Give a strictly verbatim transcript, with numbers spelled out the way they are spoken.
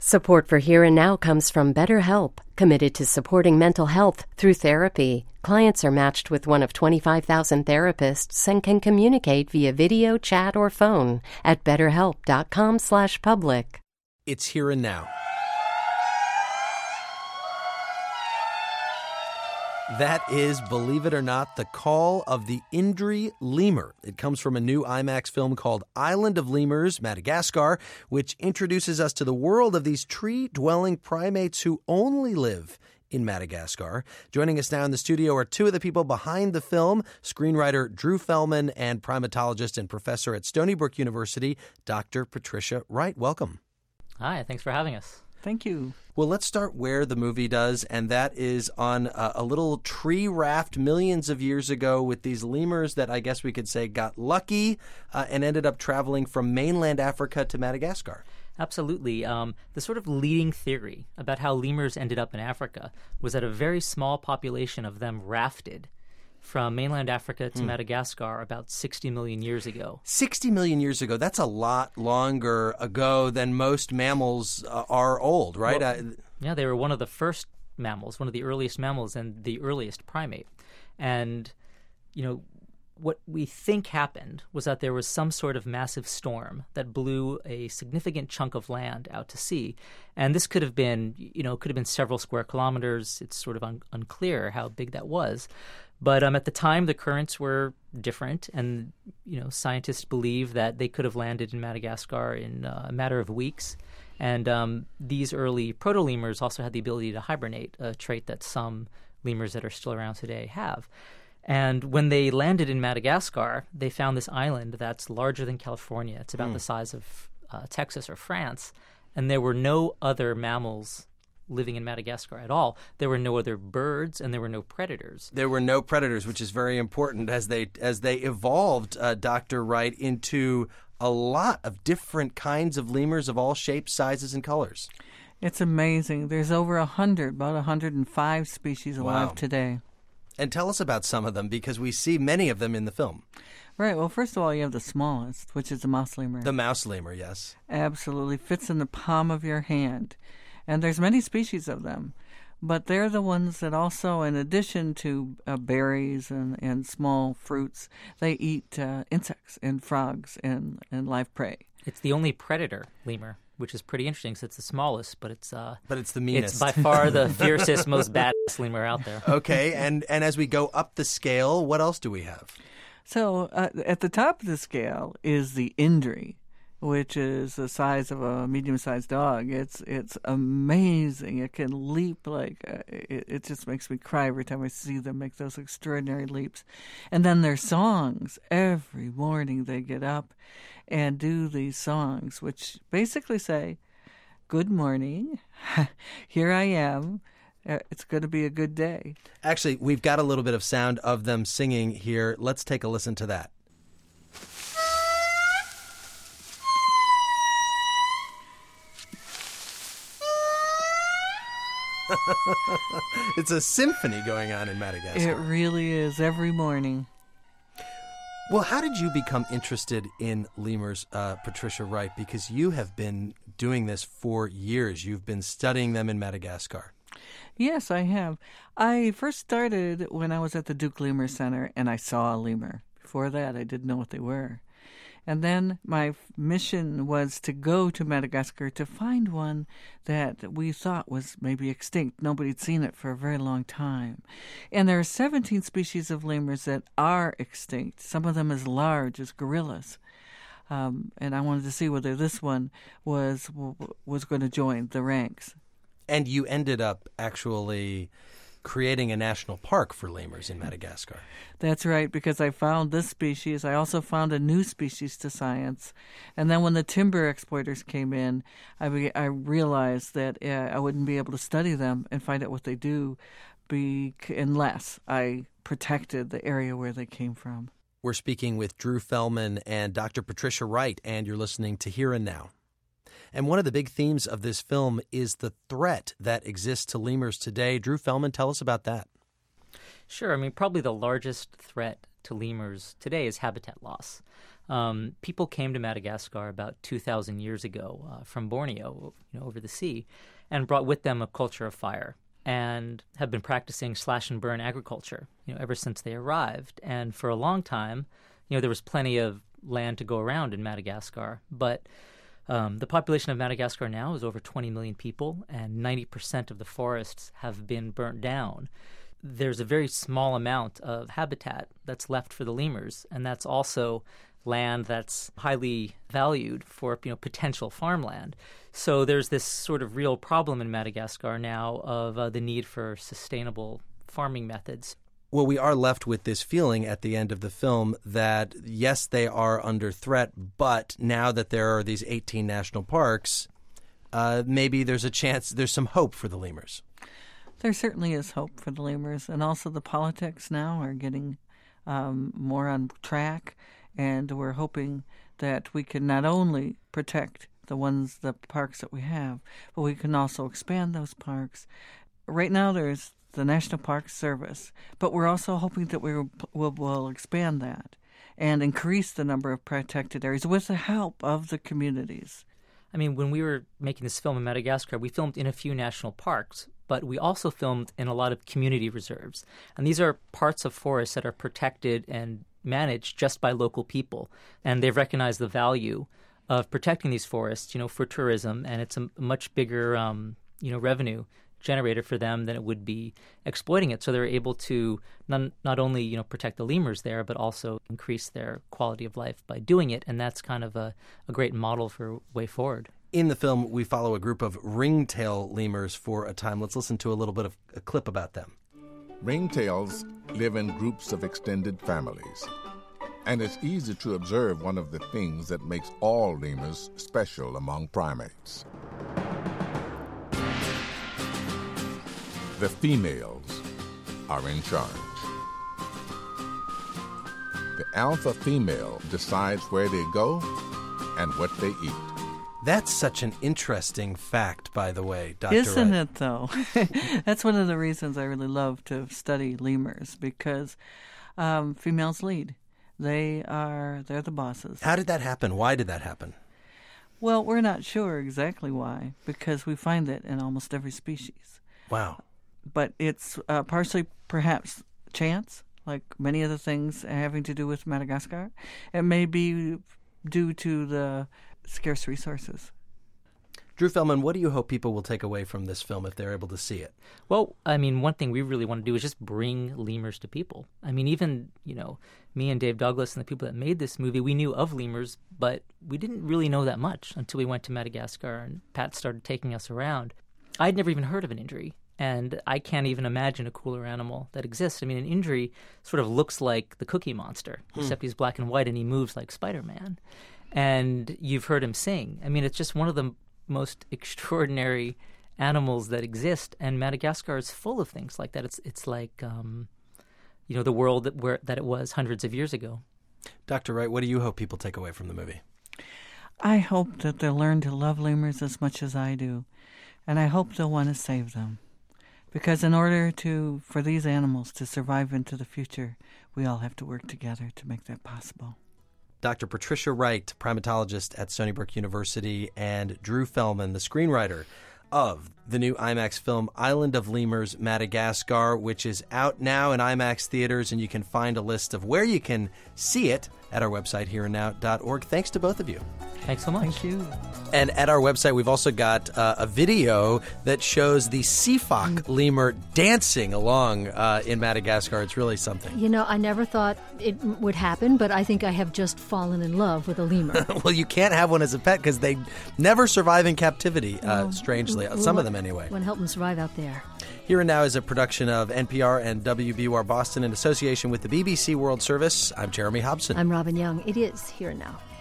Support for Here and Now comes from BetterHelp, committed to supporting mental health through therapy. Clients are matched with one of twenty-five thousand therapists and can communicate via video, chat, or phone at betterhelp.com slash public. It's Here and Now. That is, believe it or not, The Call of the Indri Lemur. It comes from a new IMAX film called Island of Lemurs, Madagascar, which introduces us to the world of these tree-dwelling primates who only live in Madagascar. Joining us now in the studio are two of the people behind the film, screenwriter Drew Fellman and primatologist and professor at Stony Brook University, Doctor Patricia Wright. Welcome. Hi, thanks for having us. Thank you. Well, let's start where the movie does, and that is on a, a little tree raft millions of years ago with these lemurs that I guess we could say got lucky uh, and ended up traveling from mainland Africa to Madagascar. Absolutely. Um, the sort of leading theory about how lemurs ended up in Africa was that a very small population of them rafted from mainland Africa to hmm. Madagascar about sixty million years ago. sixty million years ago. That's a lot longer ago than most mammals uh, are old, right? Well, uh, yeah, they were one of the first mammals, one of the earliest mammals and the earliest primate. And, you know, what we think happened was that there was some sort of massive storm that blew a significant chunk of land out to sea. And this could have been, you know, could have been several square kilometers. It's sort of un- unclear how big that was. But um, at the time, the currents were different, and you know, scientists believe that they could have landed in Madagascar in uh, a matter of weeks. And um, these early proto-lemurs also had the ability to hibernate, a trait that some lemurs that are still around today have. And when they landed in Madagascar, they found this island that's larger than California. It's about mm. the size of uh, Texas or France, and there were no other mammals living in Madagascar at all. There were no other birds, and there were no predators. There were no predators, which is very important as they as they evolved, uh, Doctor Wright, into a lot of different kinds of lemurs of all shapes, sizes, and colors. It's amazing. There's over a hundred, about one hundred five species alive wow. today. And tell us about some of them, because we see many of them in the film. Right. Well, first of all, you have the smallest, which is the mouse lemur. The mouse lemur, yes. Absolutely. Fits in the palm of your hand. And there's many species of them, but they're the ones that also, in addition to uh, berries and, and small fruits, they eat uh, insects and frogs and, and live prey. It's the only predator lemur, which is pretty interesting because it's the smallest, but it's uh, but it's the meanest. It's by far the fiercest, most badass lemur out there. Okay, and, and as we go up the scale, what else do we have? So uh, at the top of the scale is the Indri, which is the size of a medium-sized dog. It's it's amazing. It can leap like uh, it, it just makes me cry every time I see them make those extraordinary leaps. And then their songs. Every morning they get up and do these songs, which basically say, "Good morning, here I am. Uh, it's going to be a good day." Actually, we've got a little bit of sound of them singing here. Let's take a listen to that. It's a symphony going on in Madagascar. It really is, every morning. Well, how did you become interested in lemurs, uh, Patricia Wright? Because you have been doing this for years. You've been studying them in Madagascar. Yes, I have. I first started when I was at the Duke Lemur Center, and I saw a lemur. Before that, I didn't know what they were. And then my mission was to go to Madagascar to find one that we thought was maybe extinct. Nobody'd seen it for a very long time. And there are seventeen species of lemurs that are extinct, some of them as large as gorillas. Um, and I wanted to see whether this one was was going to join the ranks. And you ended up actually creating a national park for lemurs in Madagascar. That's right, because I found this species. I also found a new species to science. And then when the timber exploiters came in, I, be, I realized that uh, I wouldn't be able to study them and find out what they do be, unless I protected the area where they came from. We're speaking with Drew Fellman and Doctor Patricia Wright, and you're listening to Here and Now. And one of the big themes of this film is the threat that exists to lemurs today. Drew Fellman, tell us about that. Sure. I mean, probably the largest threat to lemurs today is habitat loss. Um, people came to Madagascar about two thousand years ago uh, from Borneo, you know, over the sea, and brought with them a culture of fire, and have been practicing slash and burn agriculture, you know, ever since they arrived. And for a long time, you know, there was plenty of land to go around in Madagascar, but um, the population of Madagascar now is over twenty million people, and ninety percent of the forests have been burnt down. There's a very small amount of habitat that's left for the lemurs, and that's also land that's highly valued for, you know, potential farmland. So there's this sort of real problem in Madagascar now of uh, the need for sustainable farming methods. Well, we are left with this feeling at the end of the film that, yes, they are under threat, but now that there are these eighteen national parks, uh, maybe there's a chance, there's some hope for the lemurs. There certainly is hope for the lemurs, and also the politics now are getting um, more on track, and we're hoping that we can not only protect the ones, the parks that we have, but we can also expand those parks. Right now there's the National Park Service, but we're also hoping that we will we'll, we'll expand that and increase the number of protected areas with the help of the communities. I mean, when we were making this film in Madagascar, we filmed in a few national parks, but we also filmed in a lot of community reserves. And these are parts of forests that are protected and managed just by local people. And they've recognized the value of protecting these forests, you know, for tourism, and it's a much bigger, um, you know, revenue generator for them than it would be exploiting it. So they're able to not, not only, you know, protect the lemurs there, but also increase their quality of life by doing it. And that's kind of a, a great model for way forward. In the film, we follow a group of ringtail lemurs for a time. Let's listen to a little bit of a clip about them. Ringtails live in groups of extended families. And it's easy to observe one of the things that makes all lemurs special among primates. The females are in charge. The alpha female decides where they go and what they eat. That's such an interesting fact, by the way, Doctor Isn't Wright. it, though? That's one of the reasons I really love to study lemurs, because um, females lead. They are, they're the bosses. How did that happen? Why did that happen? Well, we're not sure exactly why, because we find it in almost every species. Wow. But it's uh, partially perhaps chance, like many of the things having to do with Madagascar. It may be due to the scarce resources. Drew Feldman, what do you hope people will take away from this film if they're able to see it? Well, I mean, one thing we really want to do is just bring lemurs to people. I mean, even, you know, me and Dave Douglas and the people that made this movie, we knew of lemurs, but we didn't really know that much until we went to Madagascar and Pat started taking us around. I'd never even heard of an indri, and I can't even imagine a cooler animal that exists. I mean, an indri sort of looks like the Cookie Monster, hmm. except he's black and white and he moves like Spider-Man. And you've heard him sing. I mean, it's just one of the most extraordinary animals that exist, and Madagascar is full of things like that. It's it's like um, you know, the world that where that it was hundreds of years ago. Doctor Wright, what do you hope people take away from the movie? I hope that they'll learn to love lemurs as much as I do, and I hope they'll want to save them, because in order to for these animals to survive into the future, we all have to work together to make that possible. Doctor Patricia Wright, primatologist at Stony Brook University, and Drew Feldman, the screenwriter of the new IMAX film Island of Lemurs, Madagascar, which is out now in IMAX theaters, and you can find a list of where you can see it at our website, here and now dot org. Thanks to both of you. Thanks so much. Thank you. And at our website, we've also got uh, a video that shows the Sifak lemur dancing along uh, in Madagascar. It's really something. You know, I never thought it would happen, but I think I have just fallen in love with a lemur. Well, you can't have one as a pet because they never survive in captivity, uh, Oh, strangely. well, Some well, of them, anyway. Wouldn't help them survive out there. Here and Now is a production of N P R and W B U R Boston in association with the B B C World Service. I'm Jeremy Hobson. I'm Robin Young. It is Here and Now.